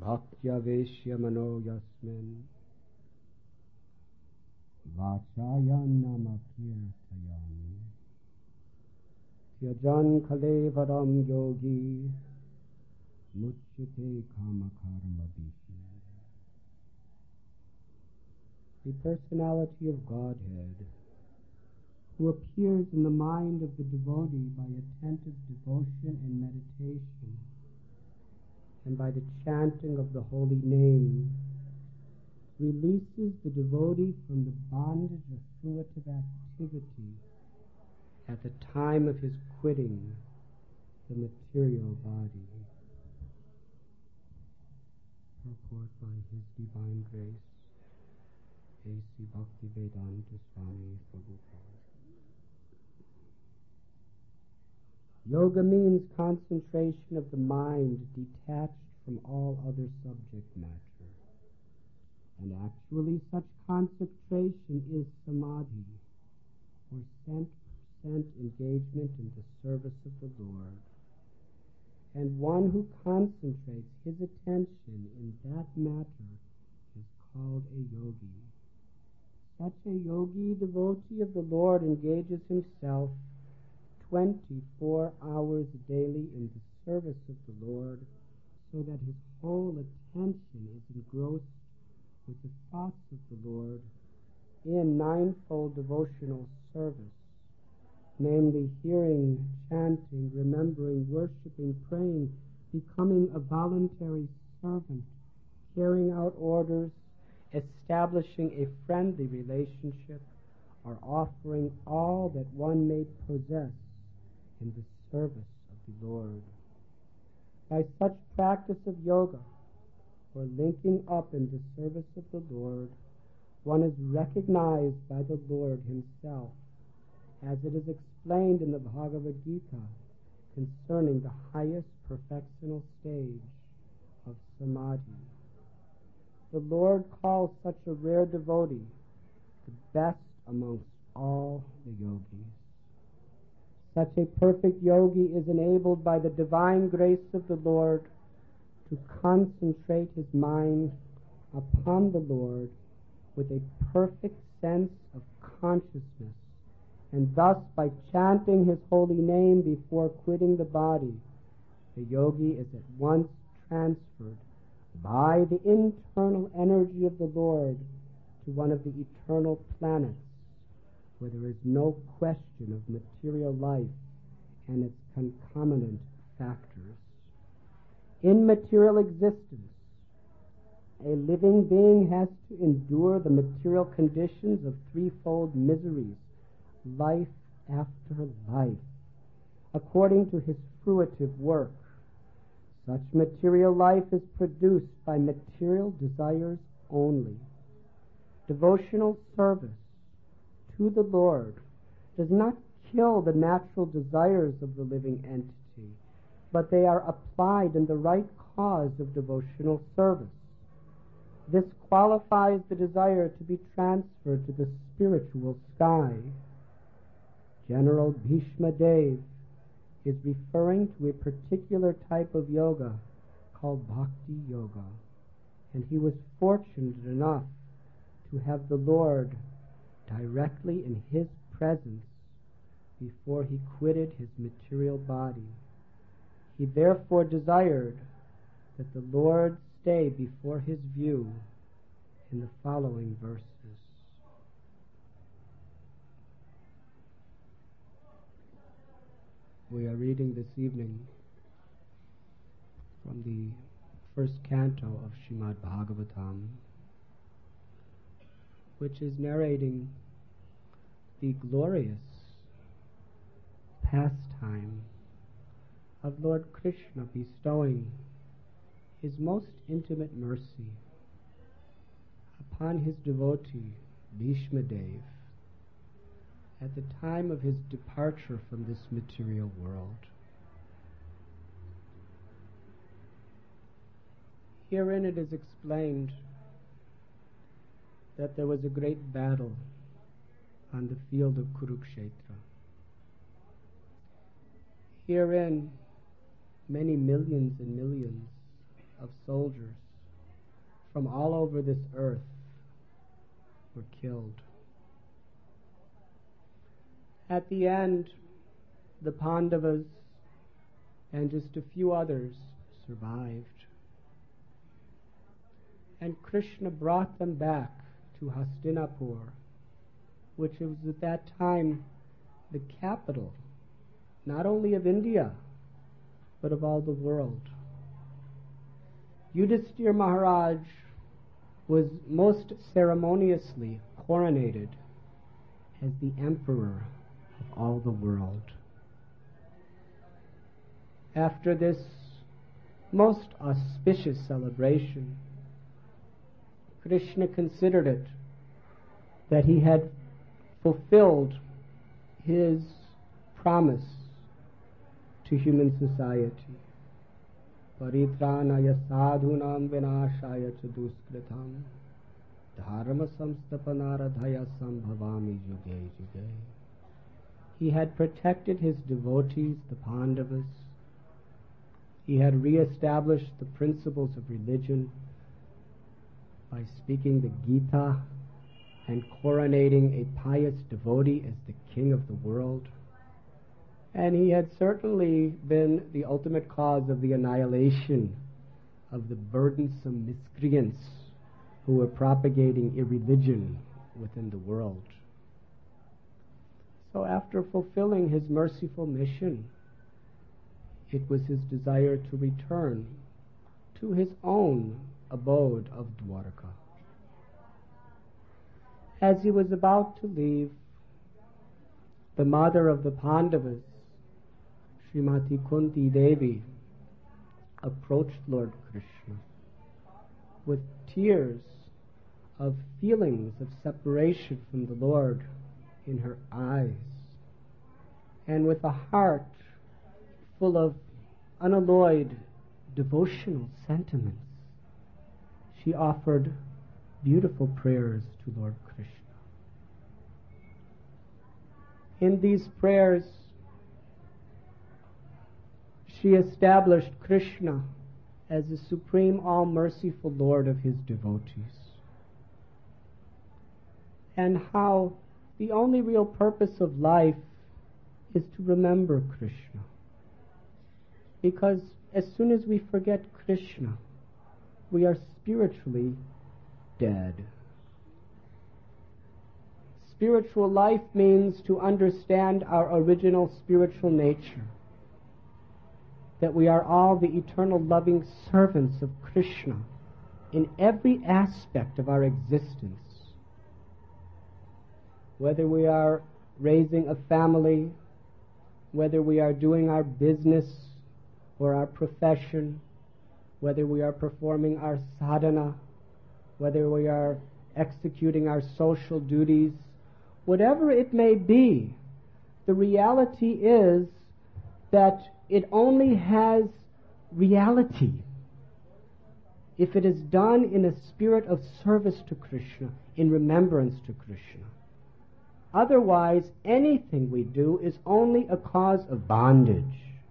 Bhaktya Veshya Mano Yasmin Vachayan Namakirtayami Tyajan Kalevaram Yogi Muchyate Kamakarma Bihi. The personality of Godhead, who appears in the mind of the devotee by attentive devotion and meditation, and by the chanting of the holy name, releases the devotee from the bondage of fruitive activity at the time of his quitting the material body. Purport by His Divine Grace, A.C. Bhaktivedanta Swami Prabhupada. Yoga means concentration of the mind detached from all other subject matter. And actually such concentration is samadhi, or 100% engagement in the service of the Lord. And one who concentrates his attention in that matter is called a yogi. Such a yogi devotee of the Lord engages himself 24 hours daily in the service of the Lord, so that his whole attention is engrossed with the thoughts of the Lord in ninefold devotional service, namely hearing, chanting, remembering, worshiping, praying, becoming a voluntary servant, carrying out orders, establishing a friendly relationship, or offering all that one may possess in the service of the Lord. By such practice of yoga, or linking up in the service of the Lord, one is recognized by the Lord himself, as it is explained in the Bhagavad Gita concerning the highest perfectional stage of samadhi. The Lord calls such a rare devotee the best amongst all the yogis. Such a perfect yogi is enabled by the divine grace of the Lord to concentrate his mind upon the Lord with a perfect sense of consciousness, and thus by chanting his holy name before quitting the body, the yogi is at once transferred by the internal energy of the Lord to one of the eternal planets, where there is no question of material life and its concomitant factors. In material existence, a living being has to endure the material conditions of threefold miseries, life after life, according to his fruitive work. Such material life is produced by material desires only. Devotional service to the Lord does not kill the natural desires of the living entity, but they are applied in the right cause of devotional service. This qualifies the desire to be transferred to the spiritual sky. General Bhishma Dev is referring to a particular type of yoga called Bhakti Yoga, and he was fortunate enough to have the Lord directly in his presence before he quitted his material body. He therefore desired that the Lord stay before his view in the following verses. We are reading this evening from the first canto of Srimad Bhagavatam, which is narrating the glorious pastime of Lord Krishna bestowing his most intimate mercy upon his devotee Bhishma Dev at the time of his departure from this material world. Herein it is explained that there was a great battle on the field of Kurukshetra. Herein many millions and millions of soldiers from all over this earth were killed. At the end, the Pandavas and just a few others survived. And Krishna brought them back to Hastinapur, which was at that time the capital, not only of India, but of all the world. Yudhisthira Maharaj was most ceremoniously coronated as the emperor of all the world. After this most auspicious celebration, Krishna considered it that he had fulfilled his promise to human society. Paritranaya sadhunam vinashaya cha duskritam dharma samstapanaradhaya sambhavami yuge yuge. He had protected his devotees, the Pandavas. He had re-established the principles of religion by speaking the Gita and coronating a pious devotee as the king of the world. And he had certainly been the ultimate cause of the annihilation of the burdensome miscreants who were propagating irreligion within the world. So after fulfilling his merciful mission, it was his desire to return to his own abode of Dwarka. As he was about to leave, the mother of the Pandavas, Srimati Kunti Devi, approached Lord Krishna with tears of feelings of separation from the Lord in her eyes, and with a heart full of unalloyed devotional sentiments, she offered beautiful prayers to Lord Krishna. In these prayers, she established Krishna as the supreme all-merciful Lord of his devotees, and how the only real purpose of life is to remember Krishna. Because as soon as we forget Krishna, we are spiritually dead. Spiritual life means to understand our original spiritual nature, that we are all the eternal loving servants of Krishna in every aspect of our existence. Whether we are raising a family, whether we are doing our business or our profession, whether we are performing our sadhana, whether we are executing our social duties, whatever it may be, the reality is that it only has reality if it is done in a spirit of service to Krishna, in remembrance to Krishna. Otherwise, anything we do is only a cause of bondage.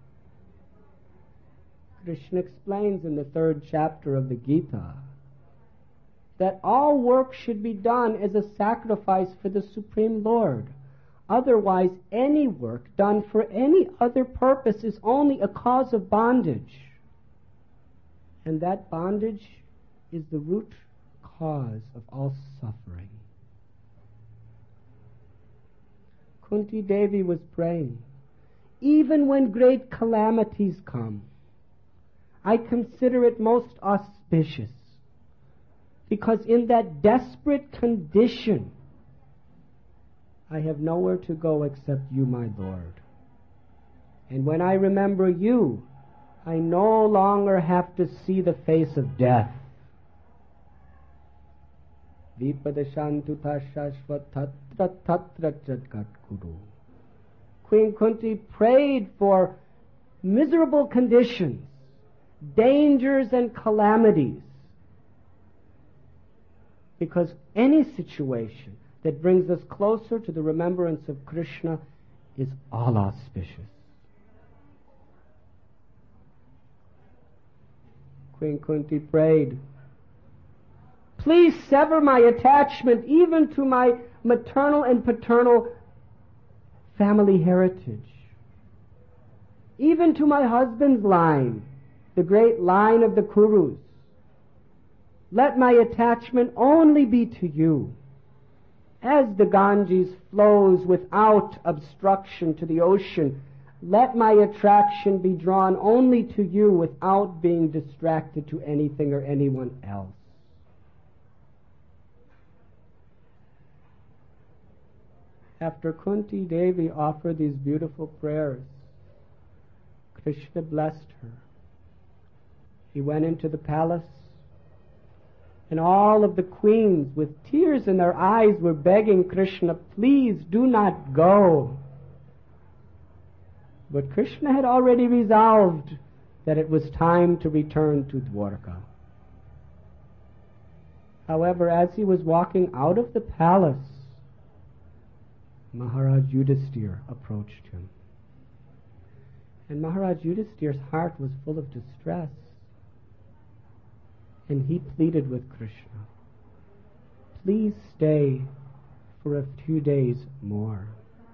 Krishna explains in the 3rd chapter of the Gita that all work should be done as a sacrifice for the Supreme Lord. Otherwise, any work done for any other purpose is only a cause of bondage. And that bondage is the root cause of all suffering. Kunti Devi was praying, even when great calamities come, I consider it most auspicious, because in that desperate condition, I have nowhere to go except you, my Lord. And when I remember you, I no longer have to see the face of death. Queen Kunti prayed for miserable conditions, dangers and calamities, because any situation that brings us closer to the remembrance of Krishna is all auspicious. Queen Kunti prayed please sever my attachment even to my maternal and paternal family heritage, even to my husband's line, the great line of the Kurus. Let my attachment only be to you. As the Ganges flows without obstruction to the ocean, let my attraction be drawn only to you without being distracted to anything or anyone else. After Kunti Devi offered these beautiful prayers, Krishna blessed her. He went into the palace, and all of the queens, with tears in their eyes, were begging Krishna, please do not go. But Krishna had already resolved that it was time to return to Dwarka. However, as he was walking out of the palace, Maharaj Yudhisthira approached him. And Maharaj Yudhisthira's heart was full of distress. And he pleaded with Krishna, please stay for a few days more.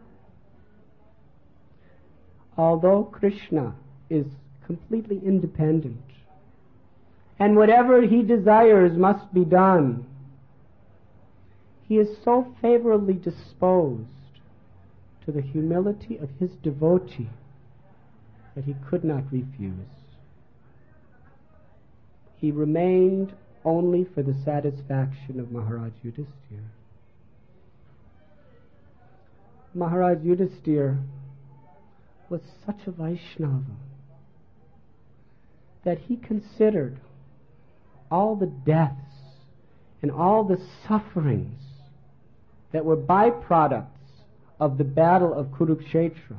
Although Krishna is completely independent, and whatever he desires must be done, he is so favorably disposed to the humility of his devotee that he could not refuse. He remained only for the satisfaction of Maharaj Yudhisthira. Maharaj Yudhisthira was such a Vaishnava that he considered all the deaths and all the sufferings that were byproducts of the battle of Kurukshetra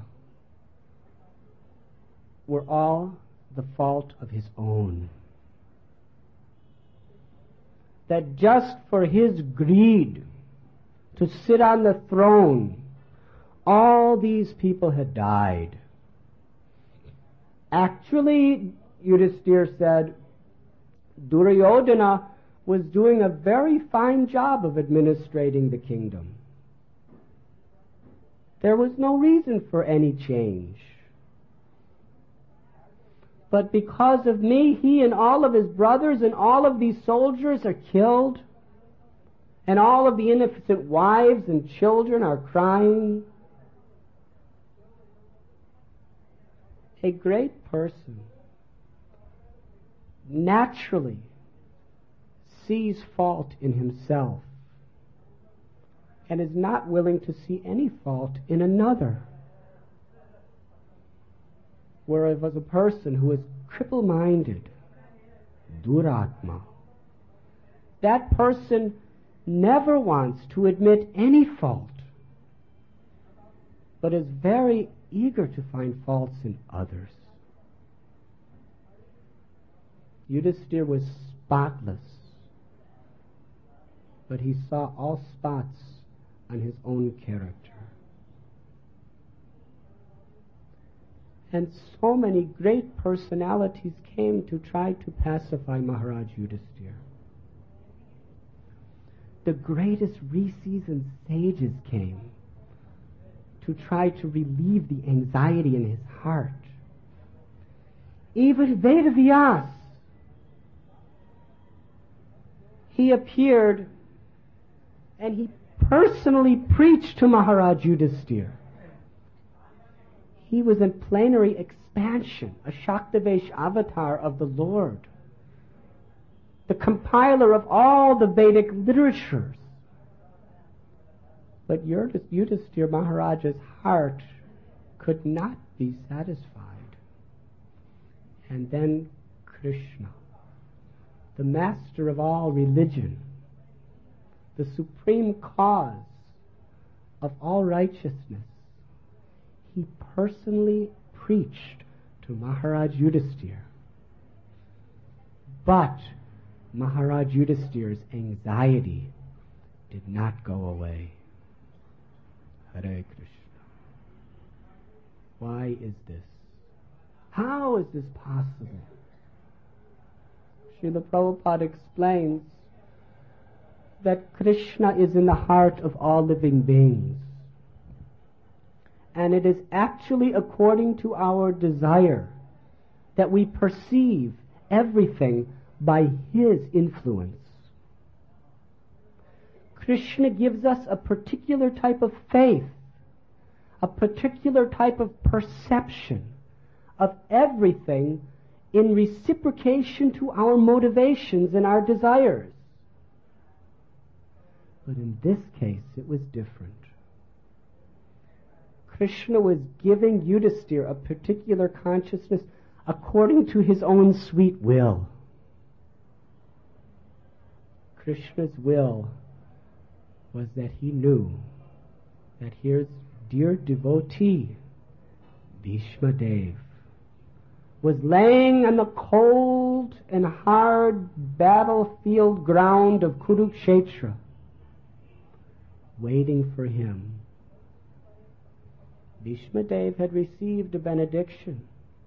were all the fault of his own. That just for his greed to sit on the throne, all these people had died. Actually, Yudhisthira said, Duryodhana was doing a very fine job of administrating the kingdom. There was no reason for any change. But because of me, he and all of his brothers and all of these soldiers are killed, and all of the innocent wives and children are crying. A great person naturally sees fault in himself and is not willing to see any fault in another. Whereas a person who is cripple-minded, duratma, that person never wants to admit any fault, but is very eager to find faults in others. Yudhisthira was spotless, but he saw all spots on his own character. And so many great personalities came to try to pacify Maharaj Yudhisthira. The greatest rishis and sages came to try to relieve the anxiety in his heart. Even Vedavyas, he appeared and he personally preached to Maharaj Yudhisthira. He was in plenary expansion, a Shaktavesh avatar of the Lord, the compiler of all the Vedic literatures. But Yudhisthira Maharaj's heart could not be satisfied. And then Krishna, the master of all religion, the supreme cause of all righteousness, he personally preached to Maharaj Yudhisthira. But Maharaj Yudhisthira's anxiety did not go away. Hare Krishna. Why is this? How is this possible? Srila Prabhupada explains that Krishna is in the heart of all living beings. And it is actually according to our desire that we perceive everything by his influence. Krishna gives us a particular type of faith, a particular type of perception of everything in reciprocation to our motivations and our desires. But in this case, it was different. Krishna was giving Yudhisthira a particular consciousness according to his own sweet will. Krishna's will was that he knew that his dear devotee, Bhishma Dev, was laying on the cold and hard battlefield ground of Kurukshetra, waiting for him. Bhishma Dev had received a benediction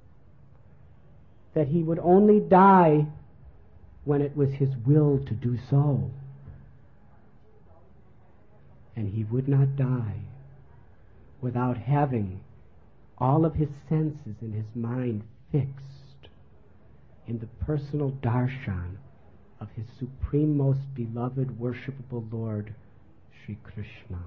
that he would only die when it was his will to do so. And he would not die without having all of his senses and his mind fixed in the personal darshan of his supreme, most beloved, worshipable Lord, Sri Krishna.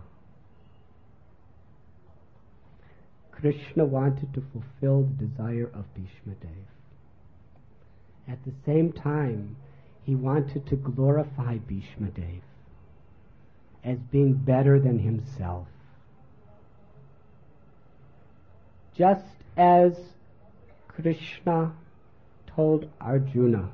Krishna wanted to fulfill the desire of Bhishma Dev. At the same time, he wanted to glorify Bhishma Dev as being better than himself. Just as Krishna told Arjuna,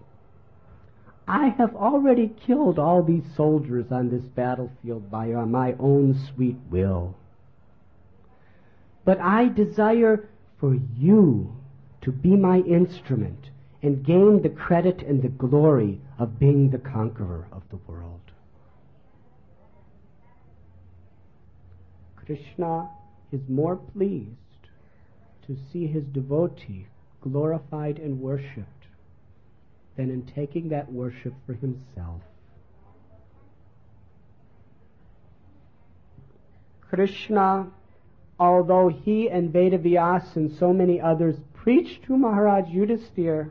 I have already killed all these soldiers on this battlefield by my own sweet will. But I desire for you to be my instrument and gain the credit and the glory of being the conqueror of the world. Krishna is more pleased to see his devotee glorified and worshipped than in taking that worship for himself. Krishna, although he and Vedavyas and so many others preached to Maharaj Yudhisthira,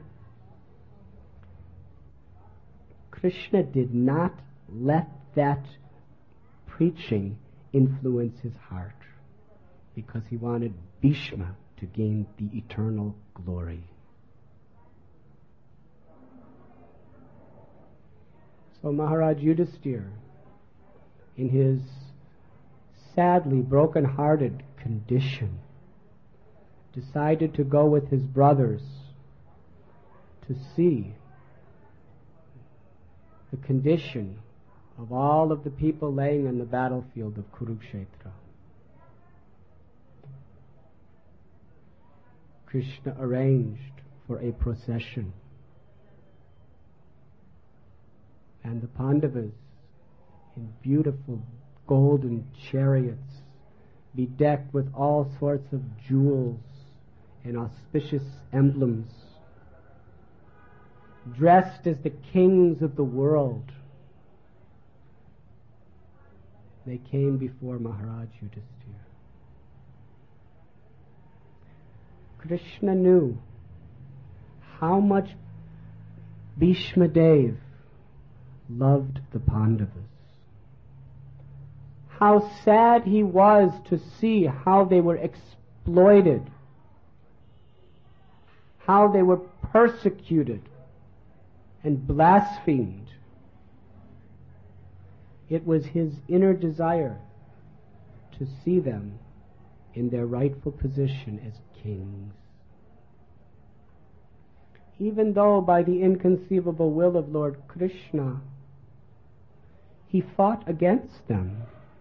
Krishna did not let that preaching influence his heart, because he wanted Bhishma to gain the eternal glory. So Maharaj Yudhisthira, in his sadly broken-hearted condition, decided to go with his brothers to see the condition of all of the people laying on the battlefield of Kurukshetra. Krishna arranged for a procession, and the Pandavas, in beautiful golden chariots, bedecked with all sorts of jewels and auspicious emblems, dressed as the kings of the world, they came before Maharaj Yudhisthira. Krishna knew how much Bhishma Dev loved the Pandavas, how sad he was to see how they were exploited, how they were persecuted and blasphemed. It was his inner desire to see them in their rightful position as kings. Even though by the inconceivable will of Lord Krishna, he fought against them.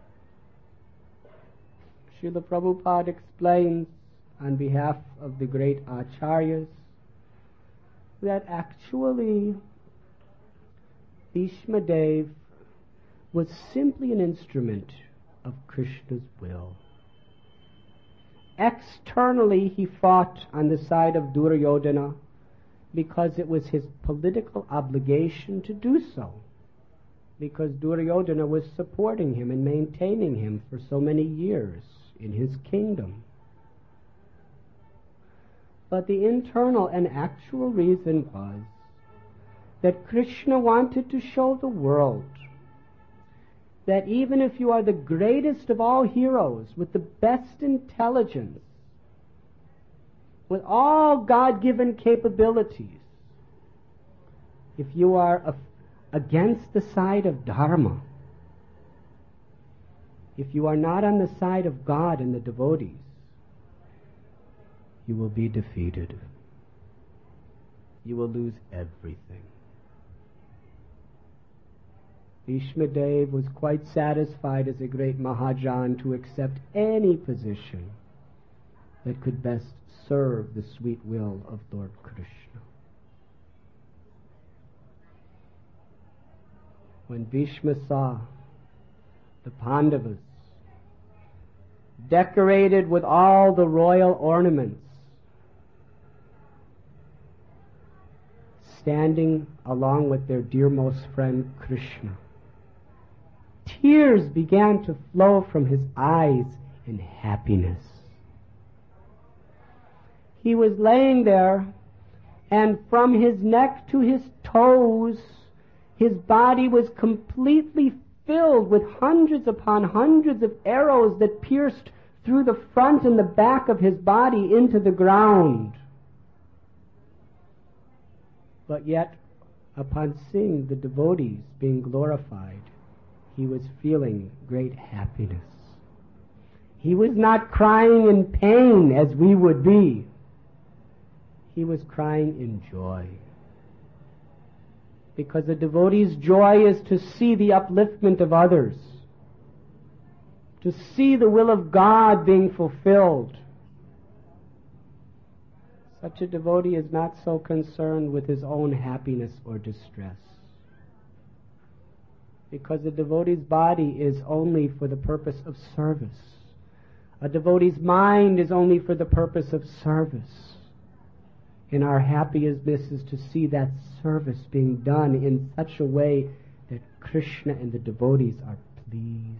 Srila Prabhupada explains on behalf of the great Acharyas that actually Bhishma Dev was simply an instrument of Krishna's will. Externally, he fought on the side of Duryodhana because it was his political obligation to do so, because Duryodhana was supporting him and maintaining him for so many years in his kingdom. But the internal and actual reason was that Krishna wanted to show the world that even if you are the greatest of all heroes, with the best intelligence, with all God-given capabilities, if you are against the side of Dharma, if you are not on the side of God and the devotees, you will be defeated. You will lose everything. Bhishma Dev was quite satisfied as a great Mahajan to accept any position that could best serve the sweet will of Lord Krishna. When Bhishma saw the Pandavas decorated with all the royal ornaments, standing along with their dearmost friend Krishna, tears began to flow from his eyes in happiness. He was laying there, and from his neck to his toes, his body was completely filled with hundreds upon hundreds of arrows that pierced through the front and the back of his body into the ground. But yet, upon seeing the devotees being glorified, he was feeling great happiness. He was not crying in pain as we would be. He was crying in joy. Because a devotee's joy is to see the upliftment of others, to see the will of God being fulfilled. Such a devotee is not so concerned with his own happiness or distress, because a devotee's body is only for the purpose of service. A devotee's mind is only for the purpose of service. And our happiness is to see that service being done in such a way that Krishna and the devotees are pleased.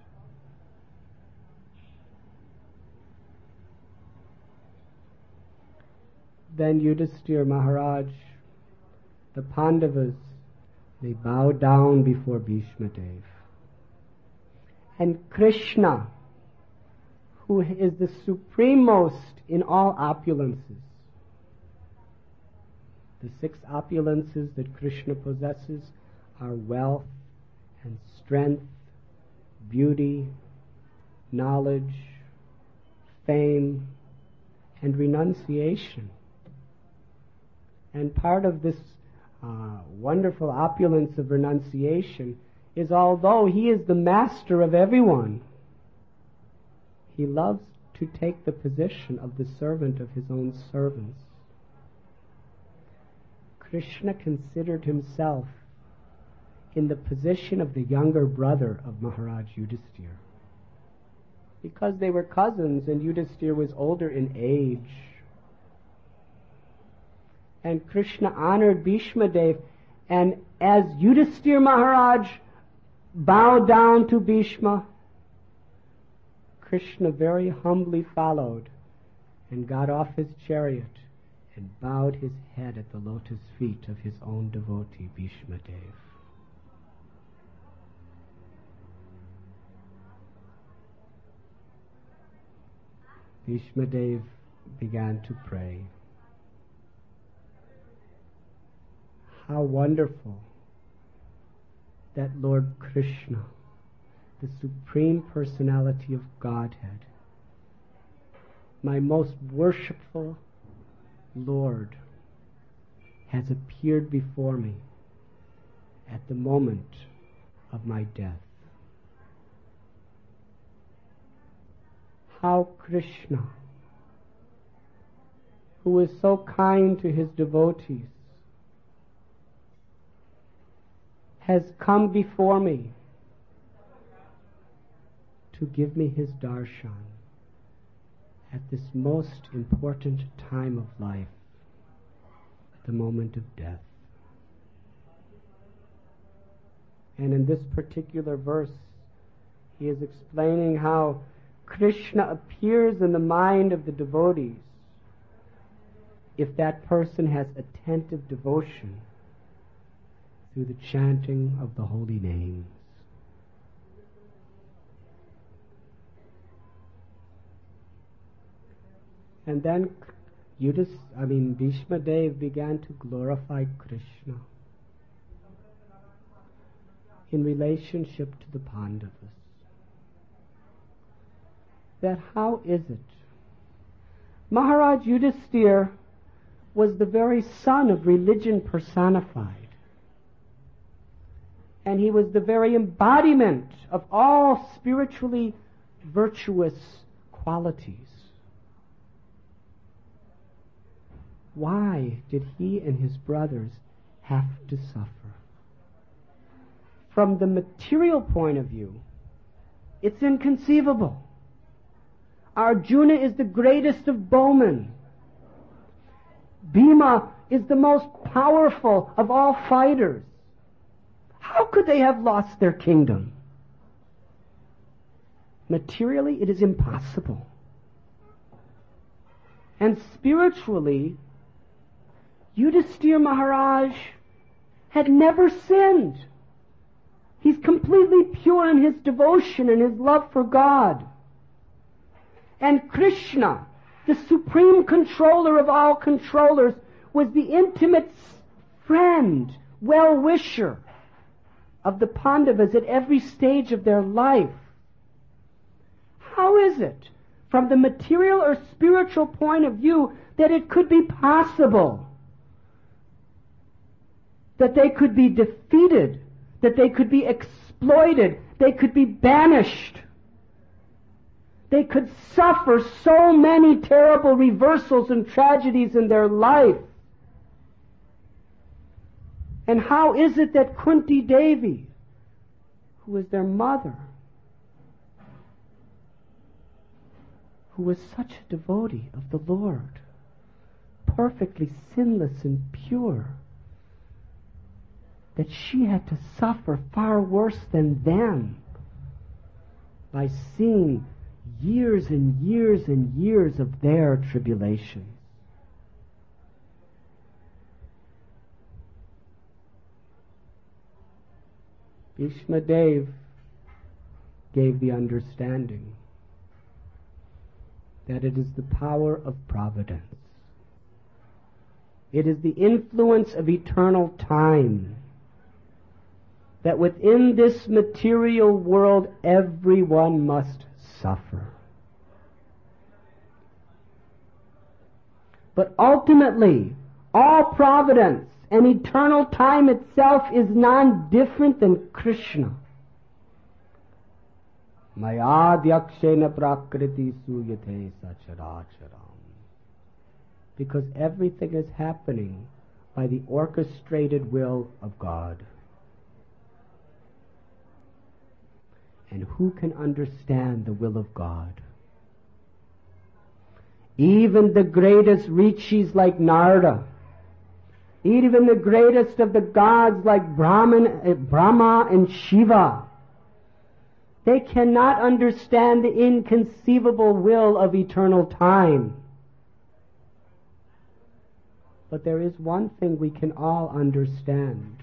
Then Yudhisthira Maharaj, the Pandavas, they bowed down before Bhishma Dev. And Krishna, who is the supremost in all opulences, the 6 opulences that Krishna possesses are wealth and strength, beauty, knowledge, fame, and renunciation. And part of this wonderful opulence of renunciation is, although he is the master of everyone, he loves to take the position of the servant of his own servants. Krishna considered himself in the position of the younger brother of Maharaj Yudhisthira, because they were cousins and Yudhisthira was older in age. And Krishna honored Bhishma Dev, and as Yudhisthira Maharaj bowed down to Bhishma, Krishna very humbly followed and got off his chariot and bowed his head at the lotus feet of his own devotee, Bhishma Dev. Bhishma Dev began to pray. How wonderful that Lord Krishna, the Supreme Personality of Godhead, my most worshipful Lord, has appeared before me at the moment of my death. How Krishna, who is so kind to his devotees, has come before me to give me his darshan at this most important time of life, the moment of death. And in this particular verse, he is explaining how Krishna appears in the mind of the devotees if that person has attentive devotion through the chanting of the holy names. And then Bhishma Dev began to glorify Krishna in relationship to the Pandavas. That how is it? Maharaj Yudhisthira was the very son of religion personified. And he was the very embodiment of all spiritually virtuous qualities. Why did he and his brothers have to suffer? From the material point of view, it's inconceivable. Arjuna is the greatest of bowmen. Bhima is the most powerful of all fighters. How could they have lost their kingdom? Materially, it is impossible. And spiritually, Yudhisthira Maharaj had never sinned. He's completely pure in his devotion and his love for God. And Krishna, the supreme controller of all controllers, was the intimate friend, well-wisher of the Pandavas at every stage of their life. How is it, from the material or spiritual point of view, that it could be possible that they could be defeated, that they could be exploited, they could be banished, they could suffer so many terrible reversals and tragedies in their life? And how is it that Kunti Devi, who was their mother, who was such a devotee of the Lord, perfectly sinless and pure, that she had to suffer far worse than them by seeing years and years and years of their tribulations? Bhishma Dev gave the understanding that it is the power of providence. It is the influence of eternal time that within this material world everyone must suffer. But ultimately, all providence and eternal time itself is non-different than Krishna. Maya dyakshena prakriti suyate sacharacharam. Because everything is happening by the orchestrated will of God. And who can understand the will of God? Even the greatest rishis like Narada, even the greatest of the gods like Brahma and Shiva, they cannot understand the inconceivable will of eternal time. But there is one thing we can all understand,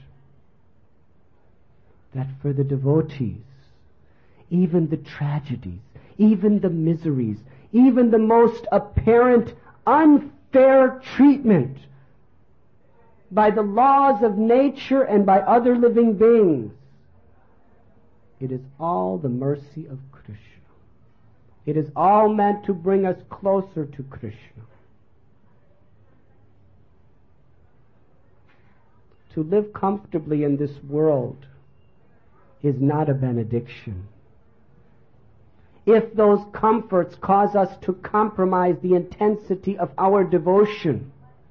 that for the devotees, even the tragedies, even the miseries, even the most apparent unfair treatment by the laws of nature and by other living beings, it is all the mercy of Krishna. It is all meant to bring us closer to Krishna. To live comfortably in this world is not a benediction. If those comforts cause us to compromise the intensity of our devotion,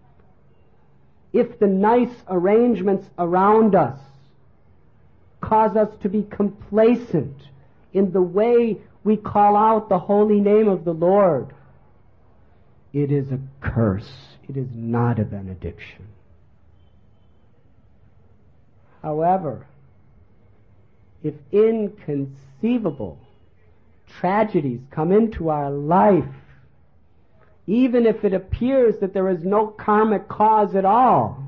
if the nice arrangements around us cause us to be complacent in the way we call out the holy name of the Lord, it is a curse. It is not a benediction. However, if inconceivable tragedies come into our life, even if it appears that there is no karmic cause at all,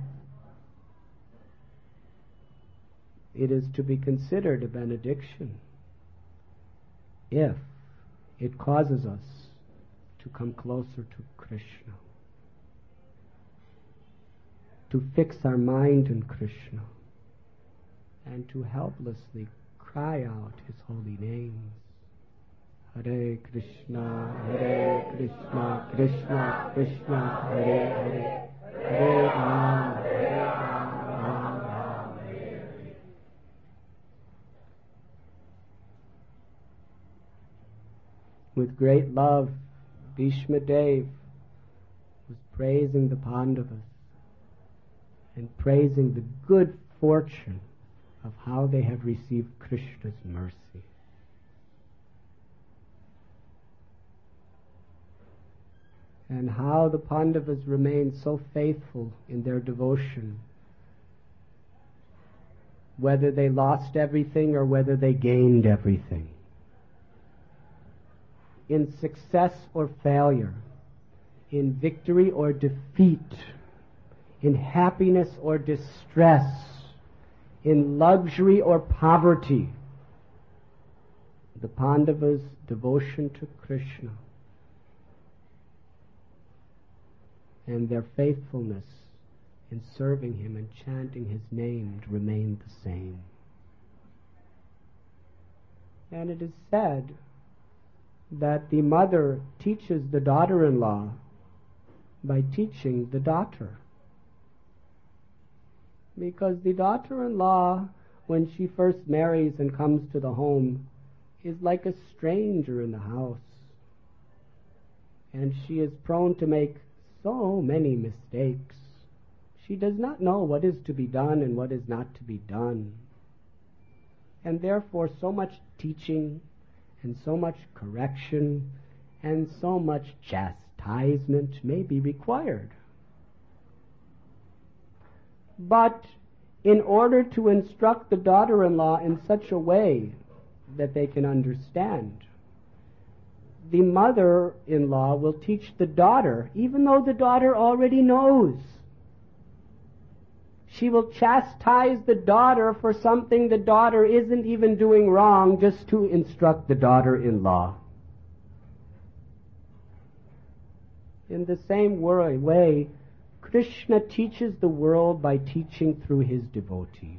it is to be considered a benediction if it causes us to come closer to Krishna, to fix our mind in Krishna, and to helplessly cry out His holy names. Hare Krishna, Krishna Krishna, Hare Hare, Hare Ram, Ram Ram, Hare Hare. With great love, Bhishma Dev was praising the Pandavas and praising the good fortune of how they have received Krishna's mercy. And how the Pandavas remained so faithful in their devotion, whether they lost everything or whether they gained everything. In success or failure, in victory or defeat, in happiness or distress, in luxury or poverty, the Pandavas' devotion to Krishna and their faithfulness in serving Him and chanting His name remained the same. And it is said that the mother teaches the daughter-in-law by teaching the daughter. Because the daughter-in-law, when she first marries and comes to the home, is like a stranger in the house. And she is prone to make so many mistakes. She does not know what is to be done and what is not to be done. And therefore so much teaching and so much correction and so much chastisement may be required. But in order to instruct the daughter-in-law in such a way that they can understand, the mother-in-law will teach the daughter, even though the daughter already knows. She will chastise the daughter for something the daughter isn't even doing wrong, just to instruct the daughter-in-law. In the same way, Krishna teaches the world by teaching through His devotees.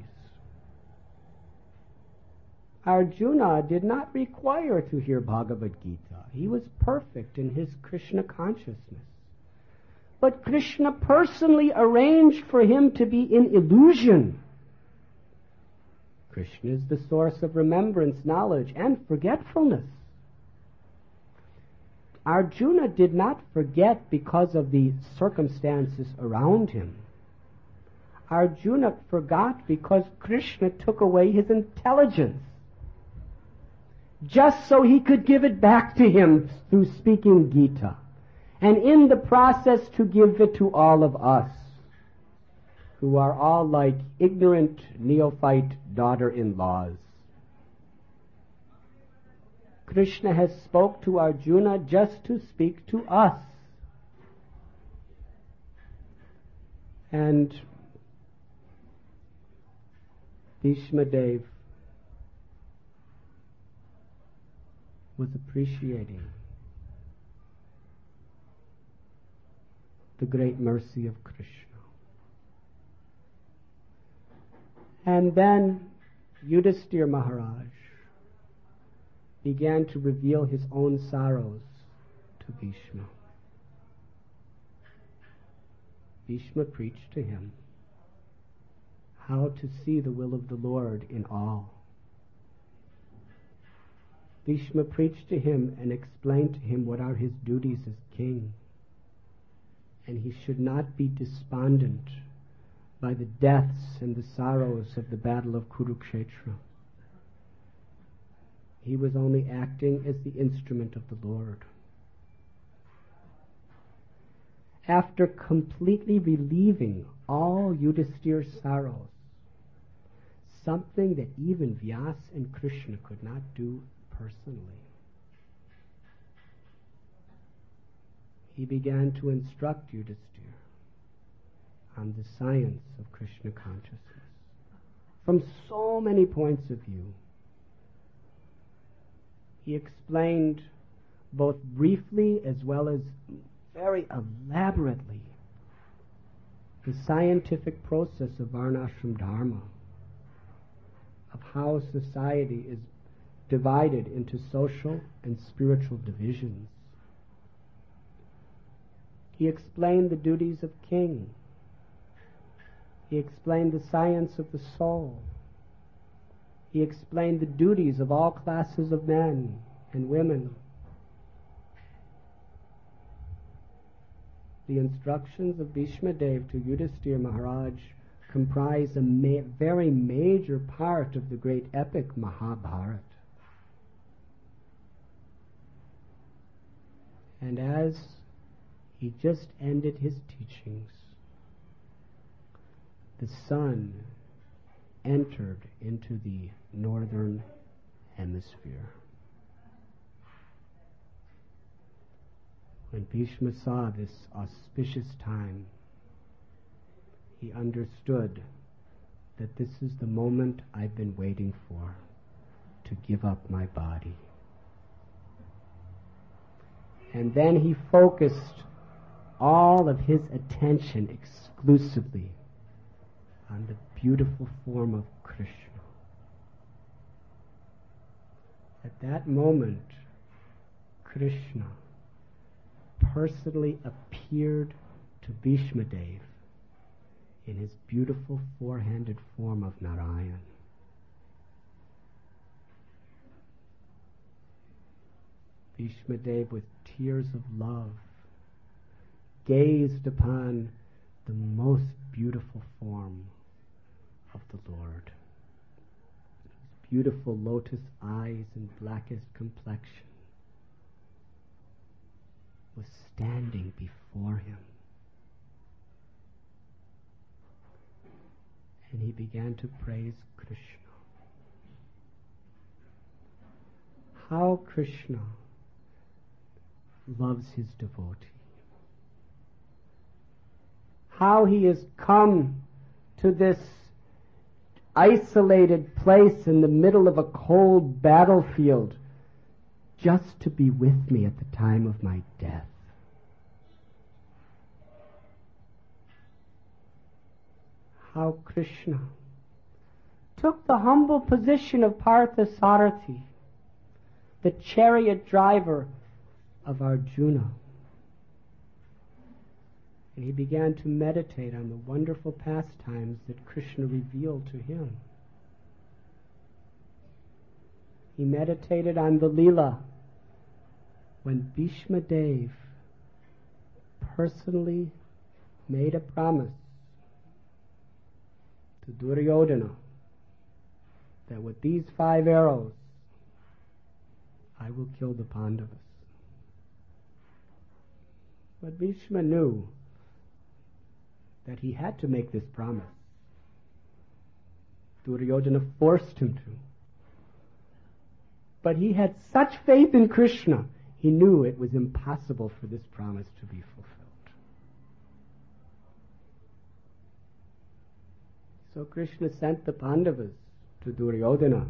Arjuna did not require to hear Bhagavad Gita. He was perfect in his Krishna consciousness. But Krishna personally arranged for him to be in illusion. Krishna is the source of remembrance, knowledge, and forgetfulness. Arjuna did not forget because of the circumstances around him. Arjuna forgot because Krishna took away his intelligence, just so he could give it back to him through speaking Gita, and in the process to give it to all of us, who are all like ignorant neophyte daughter-in-laws. Krishna has spoke to Arjuna just to speak to us. And Bhishma Dev was appreciating the great mercy of Krishna. And then Yudhisthira Maharaj began to reveal his own sorrows to Bhishma. Bhishma preached to him how to see the will of the Lord in all. Bhishma preached to him and explained to him what are his duties as king. And he should not be despondent by the deaths and the sorrows of the battle of Kurukshetra. He was only acting as the instrument of the Lord. After completely relieving all Yudhisthira's sorrows, something that even Vyasa and Krishna could not do personally. He began to instruct Yudhisthira on the science of Krishna consciousness from so many points of view. He explained both briefly as well as very elaborately the scientific process of Varnashram Dharma, of how society is divided into social and spiritual divisions. He explained the duties of king. He explained the science of the soul. He explained the duties of all classes of men and women. The instructions of Bhishma Dev to Yudhisthira Maharaj comprise a very major part of the great epic Mahabharata. And as he just ended his teachings, the sun entered into the northern hemisphere. When Bhishma saw this auspicious time, he understood that this is the moment I've been waiting for, to give up my body. And then he focused all of his attention exclusively on the beautiful form of Krishna. At that moment, Krishna personally appeared to Bhishma Dev in his beautiful four-handed form of Narayan. Bhishma Dev, with tears of love, gazed upon the most beautiful form of the Lord. His beautiful lotus eyes and blackest complexion was standing before him. And he began to praise Krishna. How Krishna loves his devotee. How he has come to this isolated place in the middle of a cold battlefield just to be with me at the time of my death. How Krishna took the humble position of Parthasarathi, the chariot driver of Arjuna. And he began to meditate on the wonderful pastimes that Krishna revealed to him. He meditated on the Leela when Bhishma Dev personally made a promise to Duryodhana that with these 5 arrows I will kill the Pandavas. But Bhishma knew that he had to make this promise. Duryodhana forced him to. But he had such faith in Krishna, he knew it was impossible for this promise to be fulfilled. So Krishna sent the Pandavas to Duryodhana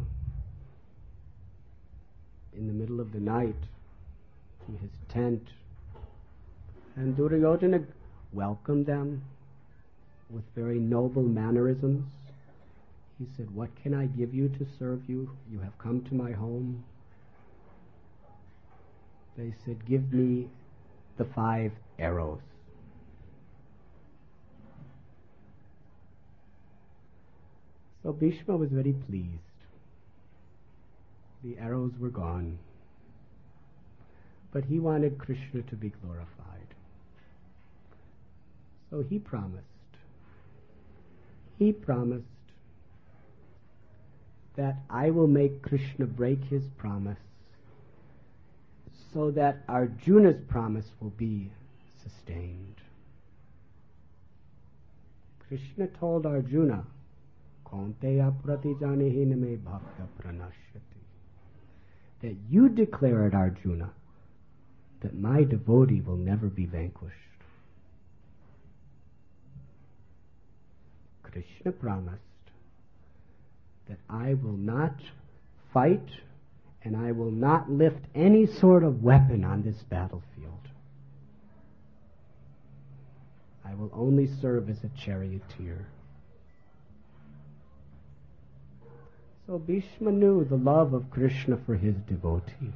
in the middle of the night to his tent. And Duryodhana welcomed them with very noble mannerisms. He said, "What can I give you to serve you? You have come to my home." They said, "Give me the 5 arrows." So Bhishma was very pleased. The arrows were gone. But he wanted Krishna to be glorified. So he promised that I will make Krishna break his promise so that Arjuna's promise will be sustained. Krishna told Arjuna Kaunteya pratijanehin me bhakta pranashyati. That you declare it, Arjuna, that my devotee will never be vanquished. Krishna promised that I will not fight and I will not lift any sort of weapon on this battlefield. I will only serve as a charioteer. So Bhishma knew the love of Krishna for his devotee.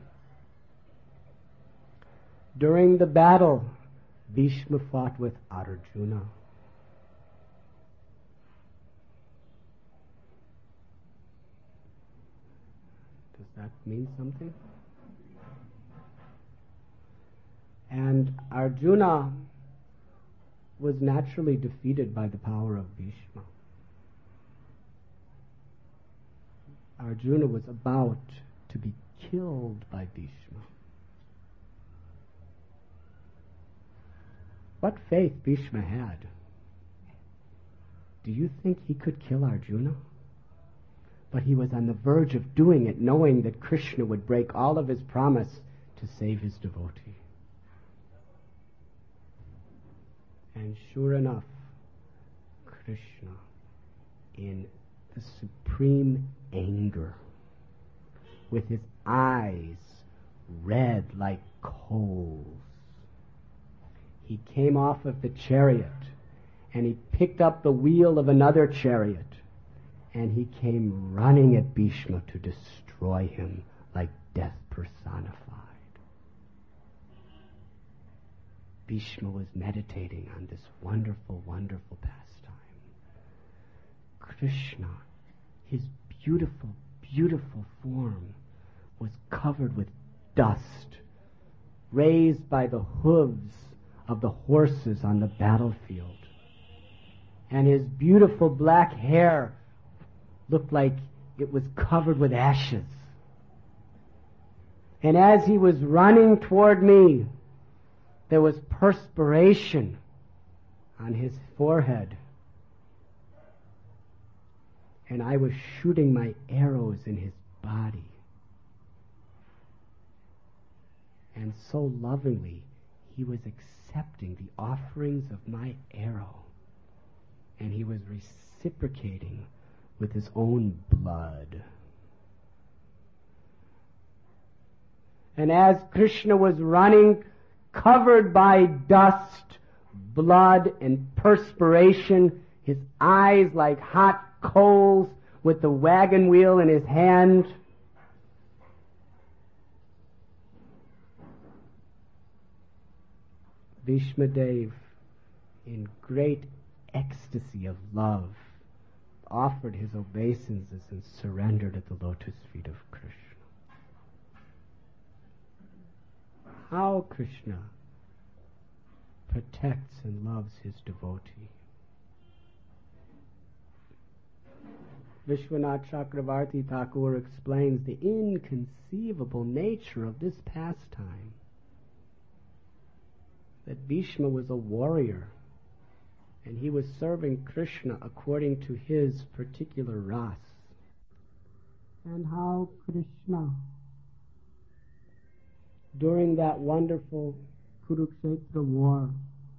During the battle, Bhishma fought with Arjuna. Does that mean something? And Arjuna was naturally defeated by the power of Bhishma. Arjuna was about to be killed by Bhishma. What faith Bhishma had. Do you think he could kill Arjuna? But he was on the verge of doing it, knowing that Krishna would break all of his promise to save his devotee. And sure enough, Krishna, in the supreme anger, with his eyes red like coals, he came off of the chariot and he picked up the wheel of another chariot and he came running at Bhishma to destroy him like death personified. Bhishma was meditating on this wonderful, wonderful pastime. Krishna, his beautiful, beautiful form, was covered with dust, raised by the hooves of the horses on the battlefield. And his beautiful black hair looked like it was covered with ashes. And as he was running toward me, there was perspiration on his forehead. And I was shooting my arrows in his body. And so lovingly, he was accepting the offerings of my arrow. And he was reciprocating with his own blood. And as Krishna was running, covered by dust, blood, and perspiration, his eyes like hot coals, with the wagon wheel in his hand, Bhishma Dev, in great ecstasy of love, offered his obeisances and surrendered at the lotus feet of Krishna. How Krishna protects and loves his devotee. Vishwanath Chakravarti Thakur explains the inconceivable nature of this pastime. That Bhishma was a warrior, and he was serving Krishna according to his particular ras. And how Krishna, during that wonderful Kurukshetra war,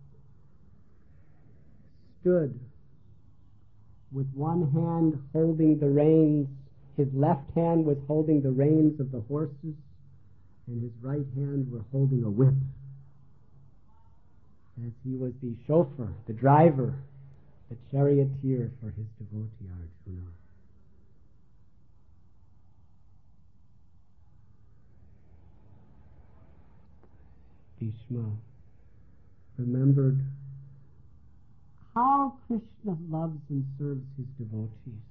stood with one hand holding the reins. His left hand was holding the reins of the horses, and his right hand were holding a whip, as he was the chauffeur, the driver, the charioteer for his devotee Arjuna. Bhishma remembered how Krishna loves and serves his devotees.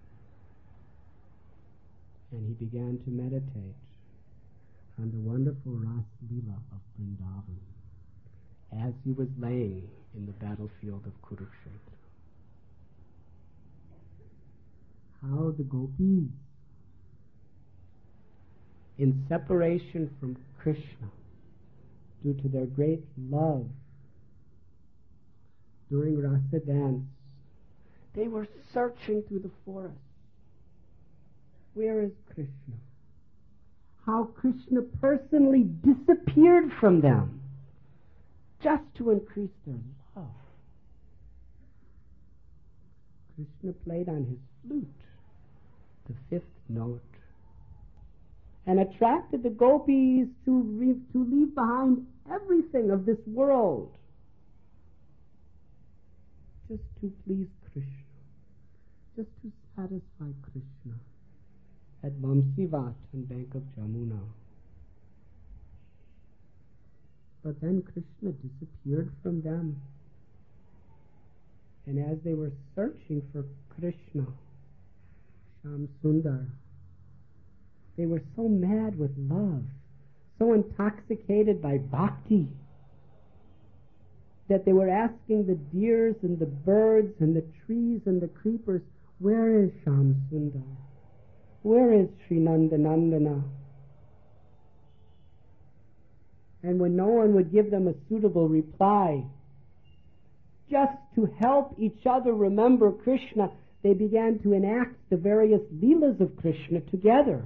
And he began to meditate on the wonderful Ras Leela of Vrindavan as he was laying in the battlefield of Kurukshetra. How the gopis, in separation from Krishna, due to their great love, during Rasa dance, They were searching through the forest. Where is Krishna? How Krishna personally disappeared from them just to increase their love. Krishna played on his flute, the fifth note, and attracted the gopis to leave behind everything of this world just to please Krishna, just to satisfy Krishna at Vamsivat on bank of Jamuna. But then Krishna disappeared from them. And as they were searching for Krishna, Shyam Sundar, they were so mad with love, so intoxicated by bhakti, that they were asking the deers and the birds and the trees and the creepers, where is Shyam Sundar? Where is Sri Nandanandana? And when no one would give them a suitable reply, just to help each other remember Krishna, they began to enact the various leelas of Krishna together.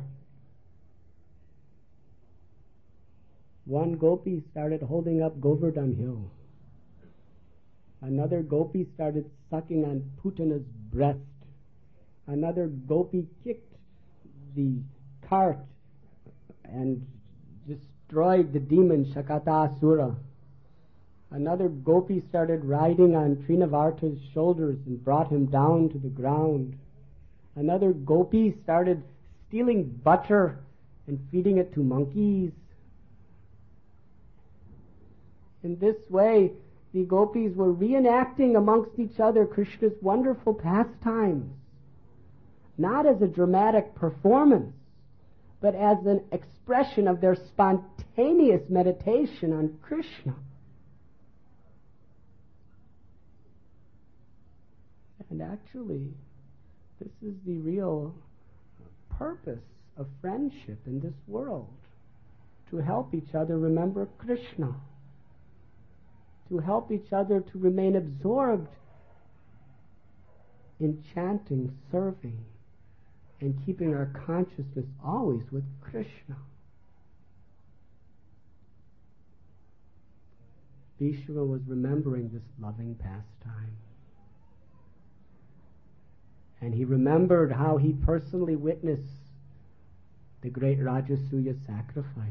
One gopi started holding up Govardhan Hill. Another gopi started sucking on Putana's breast. Another gopi kicked the cart and destroyed the demon Shakatasura. Another gopi started riding on Trinavarta's shoulders and brought him down to the ground. Another gopi started stealing butter and feeding it to monkeys. In this way, the gopis were reenacting amongst each other Krishna's wonderful pastimes, not as a dramatic performance, but as an expression of their spontaneous meditation on Krishna. And actually, this is the real purpose of friendship in this world, to help each other remember Krishna, to help each other to remain absorbed in chanting, serving, and keeping our consciousness always with Krishna. Bhishma was remembering this loving pastime. And he remembered how he personally witnessed the great Rajasuya sacrifice.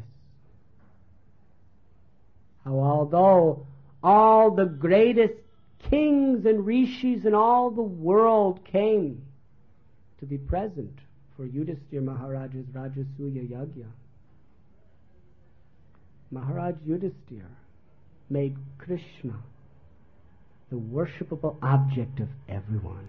How although all the greatest kings and rishis in all the world came to be present for Yudhisthira Maharaja's Rajasuya Yagya, Maharaj Yudhisthira made Krishna the worshipable object of everyone.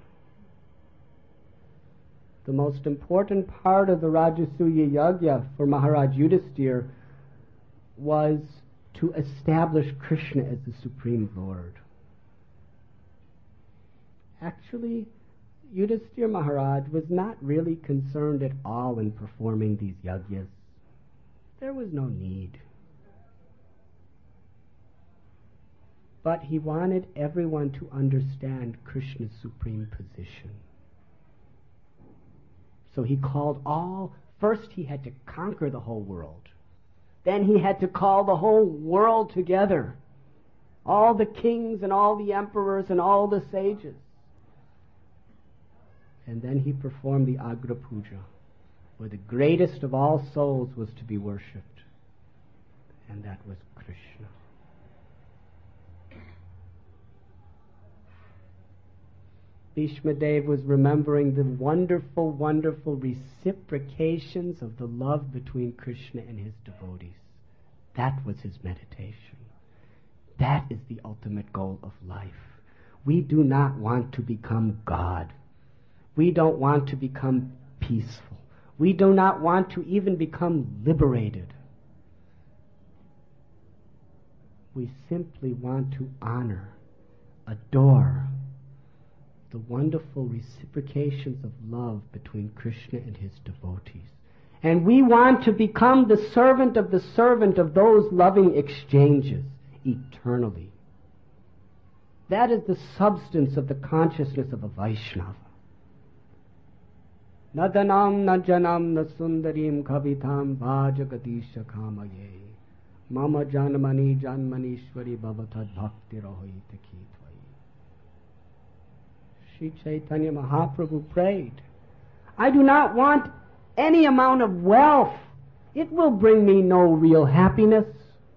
The most important part of the Rajasuya Yagya for Maharaj Yudhisthira was to establish Krishna as the Supreme Lord. Actually, Yudhisthira Maharaj was not really concerned at all in performing these yagyas. There was no need. But he wanted everyone to understand Krishna's supreme position. So he called first he had to conquer the whole world. Then he had to call the whole world together. All the kings and all the emperors and all the sages. And then he performed the Agra Puja, where the greatest of all souls was to be worshipped. And that was Krishna. Bhishma Dev was remembering the wonderful, wonderful reciprocations of the love between Krishna and his devotees. That was his meditation. That is the ultimate goal of life. We do not want to become God. We don't want to become peaceful. We do not want to even become liberated. We simply want to honor, adore the wonderful reciprocations of love between Krishna and his devotees. And we want to become the servant of those loving exchanges eternally. That is the substance of the consciousness of a Vaishnava. Nadanam najanam nasundarim kavitam vajagadisha kamaye mama janmani janmanishwari bhavatad bhakti rahoita kitvai. Sri Chaitanya Mahaprabhu prayed, I do not want any amount of wealth. It will bring me no real happiness.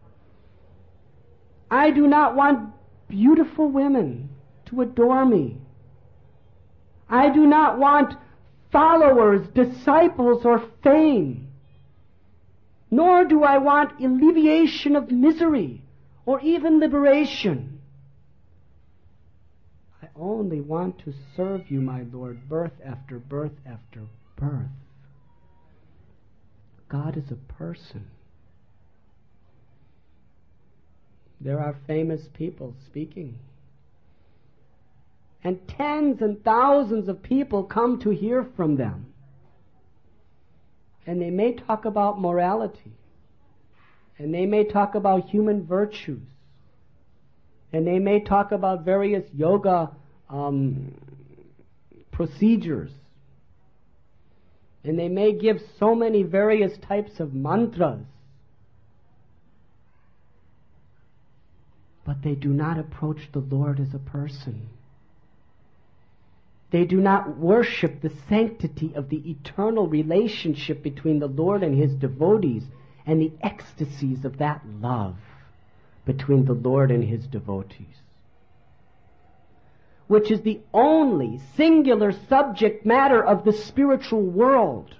I do not want beautiful women to adore me. I do not want followers, disciples, or fame. Nor do I want alleviation of misery or even liberation. I only want to serve you, my Lord, birth after birth after birth. God is a person. There are famous people speaking. And tens and thousands of people come to hear from them. And they may talk about morality. And they may talk about human virtues. And they may talk about various yoga procedures. And they may give so many various types of mantras. But they do not approach the Lord as a person. They do not worship the sanctity of the eternal relationship between the Lord and His devotees and the ecstasies of that love between the Lord and His devotees, which is the only singular subject matter of the spiritual world.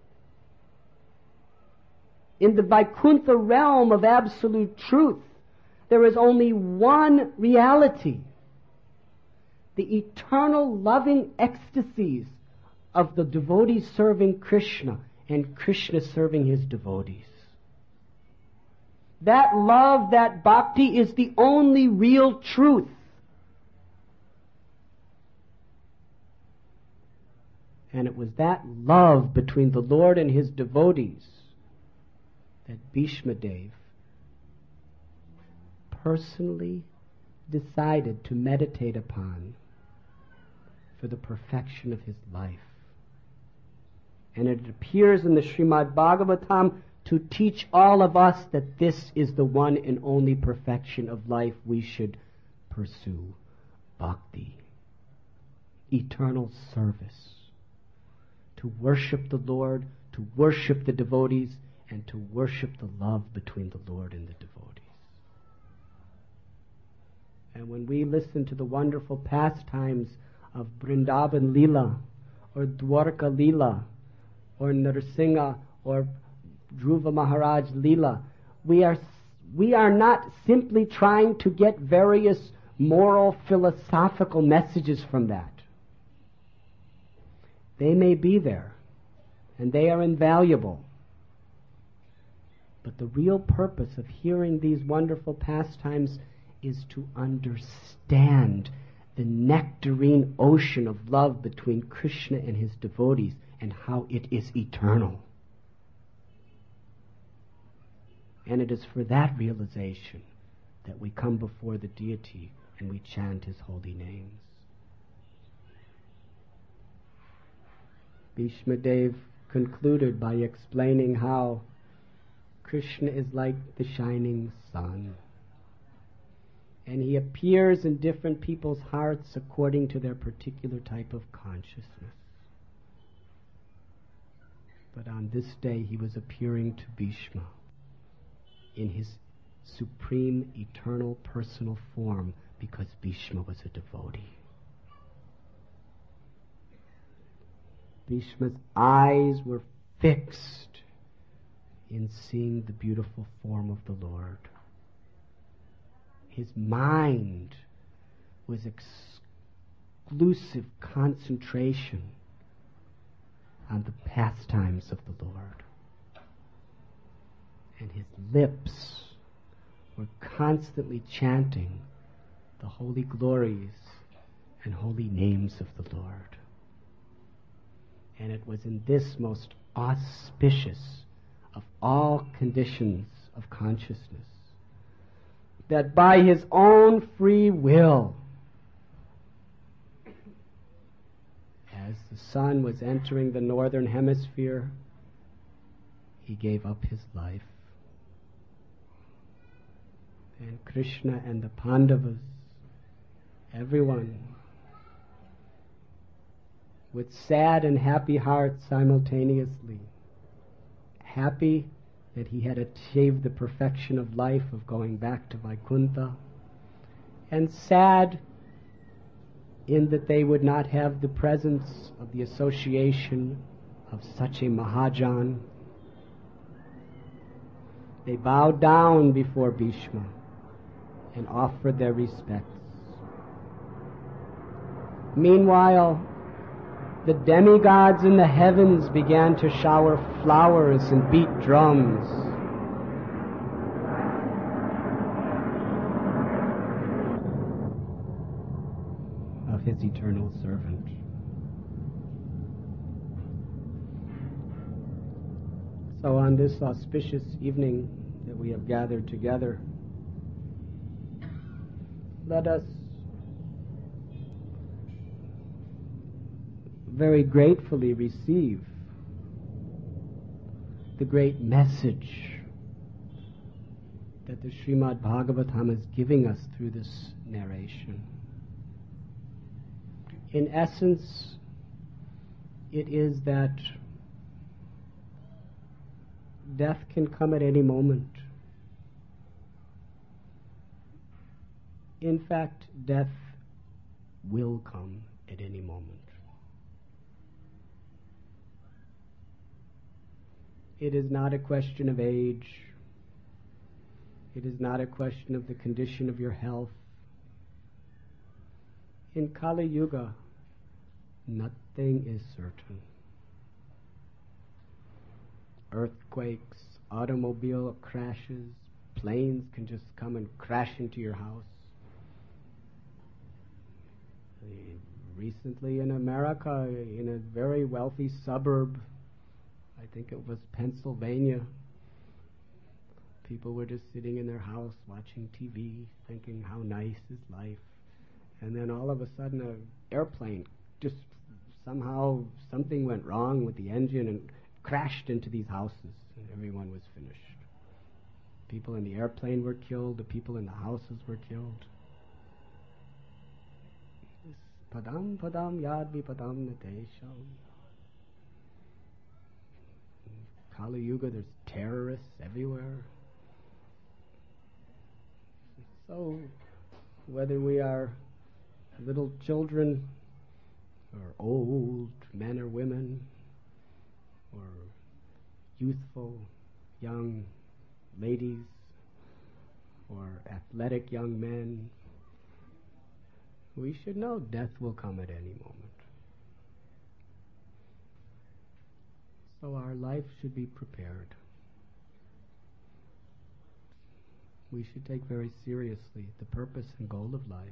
In the Vaikuntha realm of absolute truth, there is only one reality: the eternal loving ecstasies of the devotees serving Krishna and Krishna serving his devotees. That love, that bhakti is the only real truth. And it was that love between the Lord and his devotees that Bhishma Dev personally decided to meditate upon for the perfection of his life. And it appears in the Srimad Bhagavatam to teach all of us that this is the one and only perfection of life we should pursue: bhakti, eternal service, to worship the Lord, to worship the devotees, and to worship the love between the Lord and the devotees. And when we listen to the wonderful pastimes of Vrindavan Leela, or Dwarka Leela, or Narsingha, or Dhruva Maharaj Leela, we are not simply trying to get various moral, philosophical messages from that. They may be there, and they are invaluable. But the real purpose of hearing these wonderful pastimes is to understand the nectarine ocean of love between Krishna and his devotees and how it is eternal. And it is for that realization that we come before the deity and we chant his holy names. Bhishma Dev concluded by explaining how Krishna is like the shining sun, and he appears in different people's hearts according to their particular type of consciousness. But on this day he was appearing to Bhishma in his supreme, eternal, personal form, because Bhishma was a devotee. Bhishma's eyes were fixed in seeing the beautiful form of the Lord. His mind was exclusive concentration on the pastimes of the Lord. And his lips were constantly chanting the holy glories and holy names of the Lord. And it was in this most auspicious of all conditions of consciousness that by his own free will as the sun was entering the northern hemisphere, he gave up his life. And Krishna and the Pandavas, everyone, with sad and happy hearts simultaneously, happy that he had achieved the perfection of life of going back to Vaikuntha, and sad in that they would not have the presence of the association of such a Mahajan. They bowed down before Bhishma and offered their respects. Meanwhile, the demigods in the heavens began to shower flowers and beat drums. Of his eternal servant. So on this auspicious evening that we have gathered together, let us very gratefully receive the great message that the Srimad Bhagavatam is giving us through this narration. In essence, it is that death can come at any moment. In fact, death will come at any moment. It is not a question of age. It is not a question of the condition of your health. In Kali Yuga, nothing is certain. Earthquakes, automobile crashes, planes can just come and crash into your house. Recently in America, in a very wealthy suburb, I think it was Pennsylvania, people were just sitting in their house watching TV, thinking how nice is life. And then all of a sudden an airplane just somehow something went wrong with the engine and crashed into these houses, and everyone was finished. People in the airplane were killed, the people in the houses were killed. Padam padam yad vipadam natesham. Kali Yuga, there's terrorists everywhere. So, whether we are little children, or old men or women, or youthful young ladies, or athletic young men, we should know death will come at any moment. So our life should be prepared. We should take very seriously the purpose and goal of life.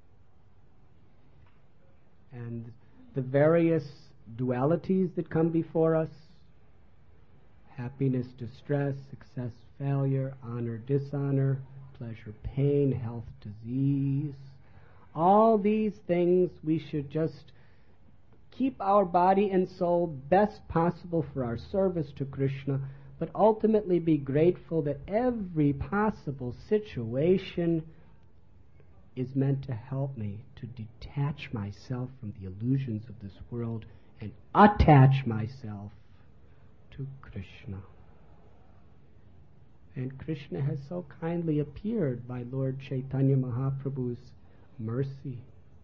And the various dualities that come before us, happiness, distress, success, failure, honor, dishonor, pleasure, pain, health, disease, all these things we should just keep our body and soul best possible for our service to Krishna, but ultimately be grateful that every possible situation is meant to help me to detach myself from the illusions of this world and attach myself to Krishna. And Krishna has so kindly appeared by Lord Chaitanya Mahaprabhu's mercy.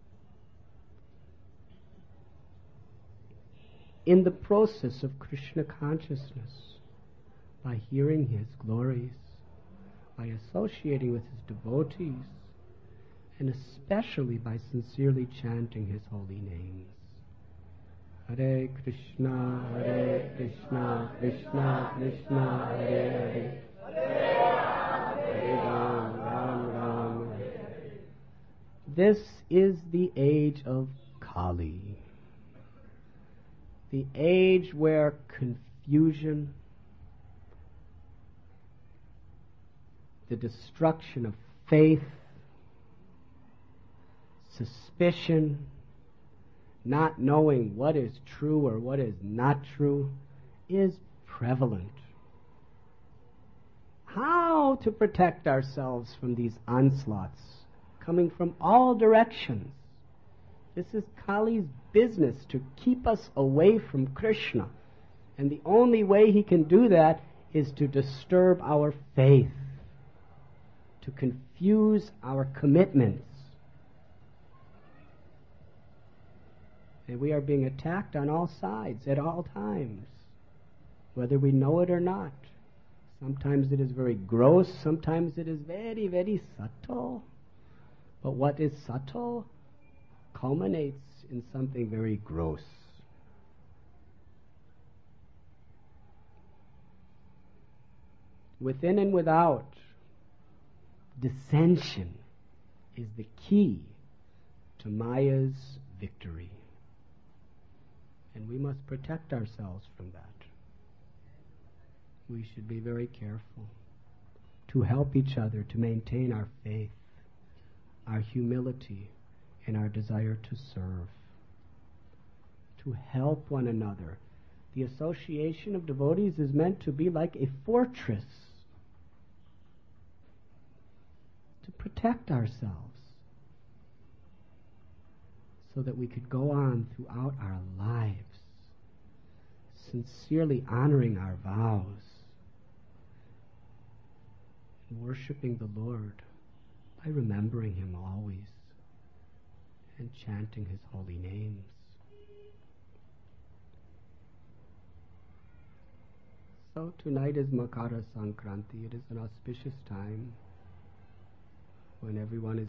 In the process of Krishna consciousness, by hearing his glories, by associating with his devotees, and especially by sincerely chanting his holy names. Hare Krishna, Krishna Krishna, Hare Hare, Hare Ram, Ram, Hare Hare. This is the age of Kali. The age where confusion, the destruction of faith, suspicion, not knowing what is true or what is not true, is prevalent. How to protect ourselves from these onslaughts coming from all directions? This is Kali's business, to keep us away from Krishna. And the only way he can do that is to disturb our faith, to confuse our commitments. And we are being attacked on all sides at all times, whether we know it or not. Sometimes it is very gross, sometimes it is very, very subtle. But what is subtle culminates in something very gross. Within and without, dissension is the key to Maya's victory. And we must protect ourselves from that. We should be very careful to help each other to maintain our faith, our humility, and our desire to serve, to help one another. The association of devotees is meant to be like a fortress, to protect ourselves, so that we could go on throughout our lives, sincerely honoring our vows, and worshiping the Lord by remembering Him always and chanting His holy names. So tonight is Makara Sankranti. It is an auspicious time when everyone is